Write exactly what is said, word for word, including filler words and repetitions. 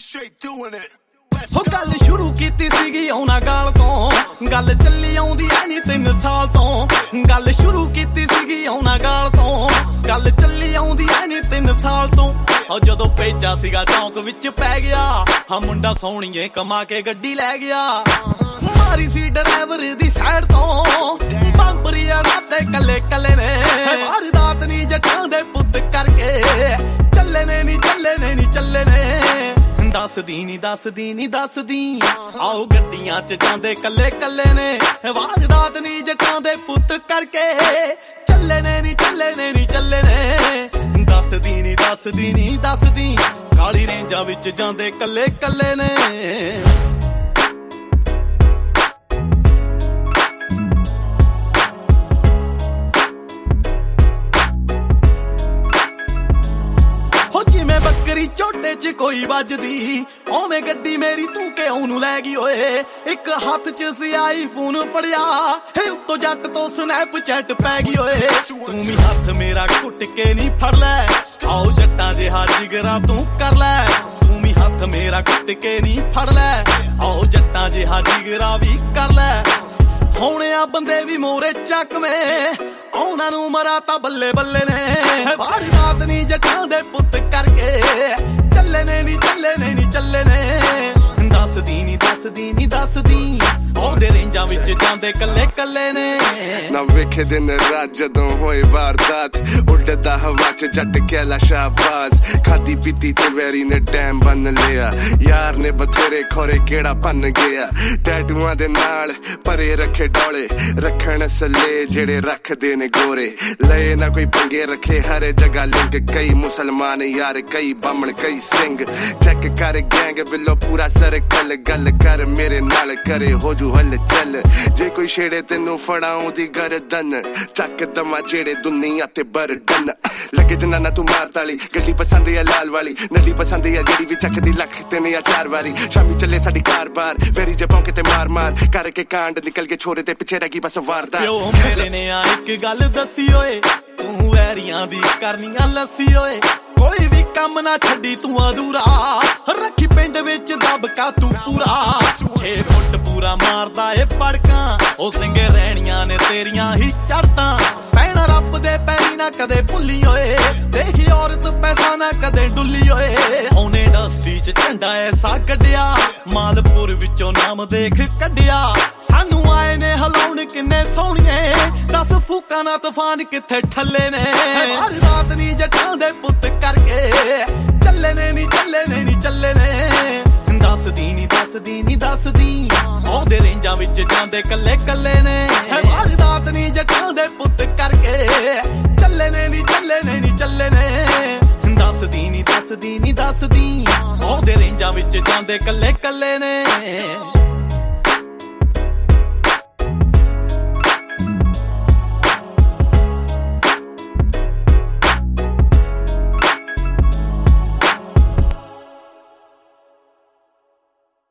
ਹੋ ਗੱਲ ਸ਼ੁਰੂ ਕੀਤੀ ਸੀਗੀ ਉਹਨਾਂ ਗਾਲ ਤੋਂ, ਗੱਲ ਚੱਲੀ ਆਉਂਦੀ ਐ ਨੀ ਤਿੰਨ ਸਾਲ ਤੋਂ। ਗੱਲ ਸ਼ੁਰੂ ਕੀਤੀ ਸੀਗੀ ਉਹਨਾਂ ਗਾਲ ਤੋਂ, ਗੱਲ ਚੱਲੀ ਆਉਂਦੀ ਐ ਨੀ ਤਿੰਨ ਸਾਲ ਤੋਂ। ਉਹ ਜਦੋਂ ਭੇਜਾ ਸੀਗਾ ਚੌਂਕ ਵਿੱਚ ਪੈ ਗਿਆ, ਹਾਂ ਮੁੰਡਾ ਸੋਹਣੀਏ ਕਮਾ ਕੇ ਗੱਡੀ ਲੈ ਗਿਆ। ਮਾਰੀ ਸੀ ਡਰਾਈਵਰ ਦੀ ਸਾਈਡ ਤੋਂ, ਬੰਪਰੀ ਅੜਾਤੇ ਕੱਲੇ ਕੱਲੇ ਨੇ। ਵਾਰਦਾਤ ਨੀ ਜੱਟਾਂ ਦੇ ਪੁੱਤ ਕਰਕੇ, ਚੱਲੇ ਨੇ ਨੀ ਚੱਲੇ ਨੇ ਨੀ ਚੱਲੇ ਨੇ। ਦੱਸਦੀ ਨੀ ਦੱਸਦੀ ਨੀ ਦੱਸਦੀ, ਆਓ ਗੱਡੀਆਂ ਚ ਜਾਂਦੇ ਕੱਲੇ ਕੱਲੇ ਨੇ। ਵਾਰਦਾਤ ਨੀ ਜੱਟਾਂ ਦੇ ਪੁੱਤ ਕਰਕੇ, ਚੱਲੇ ਨੇ ਨੀ ਚੱਲੇ ਨੇ ਨੀ ਚੱਲੇ ਨੇ। ਦੱਸਦੀ ਨੀ ਦੱਸਦੀ ਨੀ ਦੱਸਦੀ, ਕਾਲੀ ਰੇਂਜਾਂ ਵਿੱਚ ਜਾਂਦੇ ਕੱਲੇ ਕੱਲੇ ਨੇ। ਜਿਵੇਂ ਬੱਕਰੀ ਝੋਟੇ ਚ ਕੋਈ ਵੱਜਦੀ, ਓਵੇਂ ਗੱਡੀ ਮੇਰੀ ਤੂੰ ਕਿ ਉਹਨੂੰ ਲੈ ਗਈ ਓਏ। ਇੱਕ ਹੱਥ ਚ ਸੀ ਆਈਫੋਨ ਫੜਿਆ, ਹੇ ਉੱਤੋਂ ਜੱਟ ਤੋਂ ਸਨੈਪਚੈਟ ਪੈ ਗਈ ਓਏ। ਤੂੰ ਵੀ ਹੱਥ ਮੇਰਾ ਘੁੱਟ ਕੇ ਨੀ ਫੜ ਲੈ, ਆਓ ਜੱਟਾਂ ਜਿਹਾ ਜਿਗਰਾ ਤੂੰ ਕਰ ਲੈ। ਤੂੰ ਵੀ ਹੱਥ ਮੇਰਾ ਘੁੱਟ ਕੇ ਨੀ ਫੜ ਲੈ, ਆਓ ਜੱਟਾਂ ਜਿਹਾ ਜਿਗਰਾ ਵੀ ਕਰ ਲੈ। ਹੋਣੇ ਆ ਬੰਦੇ ਵੀ ਮੋਰੇ ਚੱਕਵੇਂ, ਉਹਨਾਂ ਨੂੰ ਮਰਾ ਤਾਂ ਬੱਲੇ ਬੱਲੇ ਨੇ। ਵਾਰਦਾਤ ਨੀ ਜੱਟਾਂ ਦੇ ਪੁੱਤ ਕਰਕੇ, ਚੱਲੇ ਨੇ ਨੀ ਚੱਲੇ ਨੇ ਨੀ ਚੱਲੇ ਨੇ। ਦੱਸਦੀ ਨੀ ਦੱਸਦੀ ਨੀ ਦੱਸਦੀ, ਆਉਂਦੇ ਰੇਂਜਾਂ ਵਿੱਚ ਜਾਂਦੇ ਕੱਲੇ ਕੱਲੇ ਨੇ। ਨਾ ਵੇਖੇ ਦਿਨ ਰਾਤ ਜਦੋਂ ਹੋਏ ਵਾਰਦਾਤ, ਉੱਡਦਾ ਹਵਾ ਚ ਜੱਟ ਕਹਿਲਾ ਸ਼ਾਬਾਜ਼। ਖਾਦੀ ਪੀਤੀ ਚ ਵੈਰੀ ਨੇ ਟੈਮ ਬੰਨ ਲਿਆ, ਯਾਰ ਨੇ ਬਥੇਰੇ ਖੋਰੇ ਕਿਹੜਾ ਭੰਨ ਗਿਆ। ਟੈਟੂਆਂ ਦੇ ਨਾਲ ਭਰੇ ਰੱਖੇ ਡੋਲੇ, ਰੱਖਣ ਸੱਲੇ ਜਿਹੜੇ ਰੱਖਦੇ ਨੇ ਗੋਰੇ। ਲਏ ਨਾ ਕੋਈ ਪੰਗੇ ਰੱਖੇ ਹਰ ਜਗ੍ਹਾ ਲਿੰਕ, ਕਈ ਮੁਸਲਮਾਨ ਯਾਰ ਕਈ ਬਾਹਮਣ ਕਈ ਸਿੰਘ। ਚੈੱਕ ਕਰ ਗੈਂਗ ਬਿੱਲੋ ਪੂਰਾ ਸਰਕਲ, ਗੱਲ ਕਰ ਮੇਰੇ ਨਾਲ ਕਰੇ ਹੋ ਜੂ ਹਲ ਚੱਲ। ਜੇ ਕੋਈ ਛੇੜੇ ਤੈਨੂੰ ਫੜਾਉਂ ਦੀ ਗਰਦਨ, ਚੱਕ ਦਮਾ ਜਿਹੜੇ ਦੁਨੀਆ ਤੇ ਬਰਡਨ। ਲੱਗੇ ਜਨਾਨਾ ਤੂੰ ਮਾਰ ਤਾਲੀ, ਗੱਡੀ ਪਸੰਦ ਆ ਲਾਲ ਵਾਲੀ, ਨੱਲੀ ਪਸੰਦ ਆ ਜਿਹੜੀ ਵੀ ਚੱਕਦੀ ਲੱਖ ਤੇ ਨੇ ਆ ਚਾਰ ਵਾਰੀ। ਸ਼ਾਮੀ ਚੱਲੇ ਸਾਡੀ ਕਾਰ ਬਾਰ, ਵੈਰੀ ਜਪਾਂ ਕਿਤੇ ਮਾਰ ਮਾਰ ਕਰਕੇ ਕਾਂਡ ਨਿਕਲ ਕੇ ਛੋਰੇ ਤੇ ਪਿੱਛੇ ਰਹਿ ਗਈ ਬਸ ਵਾਰਦਾ। ਪਿਓ ਮੇਰੇ ਨੇ ਆ ਇੱਕ ਗੱਲ ਦੱਸੀ ਓਏ, ਤੂੰ ਵੈਰੀਆਂ ਦੀ ਕਰਨੀਆਂ ਲੱਸੀ ਓਏ। ਕੋਈ ਵੀ ਕੰਮ ਨਾ ਛੱਡੀ ਤੂੰ ਅਧੂਰਾ, ਰੱਖੀ ਪਿੰਡ ਵਿੱਚ ਦਬਕਾ ਤੂੰ ਪੂਰਾ। ਛੇ ਫੁੱਟ ਪੂਰਾ ਮਾਰਦਾ ਏ ਪੜਕਾਂ, ਉਹ ਸਿੰਘੇ ਰਹਿਣੀਆਂ ਨੇ ਤੇਰੀਆਂ ਹੀ ਚੜਤਾਂ। ਭੈਣ ਰੱਬ ਦੇ ਪੈਰੀ ਨਾ ਕਦੇ ਭੁੱਲੀ ਓਏ, ਦੇਖੀ ਔਰਤ ਪੈਸਾ ਨਾ ਕਦੇ ਡੁੱਲੀ ਓਏ। ਉਹਨੇ ਇੰਡਸਟਰੀ ਚ ਝੰਡਾ ਐਸਾ ਕੱਢਿਆ, ਮਾਲਪੁਰ ਵਿੱਚੋਂ ਨਾਮ ਦੇਖ ਕੱਢਿਆ। ਸਾਨੂੰ ਆਏ ਨੇ ਹਲਾਉਣ ਕਿੰਨੇ ਸੋਹਣੀਏ, ਦਸ ਫੂਕਾਂ ਨਾ ਤੂਫਾਨ ਕਿੱਥੇ ਠੱਲੇ ਨੇ। ਵਾਰਦਾਤ ਨੀ ਜੱਟਾਂ ਦੇ ਪੁੱਤ ਕਰਕੇ, ਚੱਲੇ ਨੇ ਨੀ ਚੱਲੇ ਨੇ ਨੀ ਚੱਲੇ ਨੇ। ਦੱਸਦੀ ਨੀ ਦੱਸਦੀ ਨੀ ਦੱਸਦੀ, ਆਉਂਦੇ ਰੇਂਜਾਂ ਵਿੱਚ ਜਾਂਦੇ ਕੱਲੇ ਕੱਲੇ ਨੇ। ਵਾਰਦਾਤ ਨੀ ਜੱਟਾਂ ਦੇ ਪੁੱਤ ਕਰਕੇ, ਚੱਲੇ ਨੇ ਨੀ ਚੱਲੇ ਨੇ ਨੀ ਚੱਲੇ ਨੇ। ਦੱਸਦੀ ਨੀ ਦੱਸਦੀ ਨੀ ਦੱਸਦੀ, ਆਉਂਦੇ ਰੇਂਜਾਂ ਵਿੱਚ ਜਾਂਦੇ ਕੱਲੇ ਕੱਲੇ ਨੇ।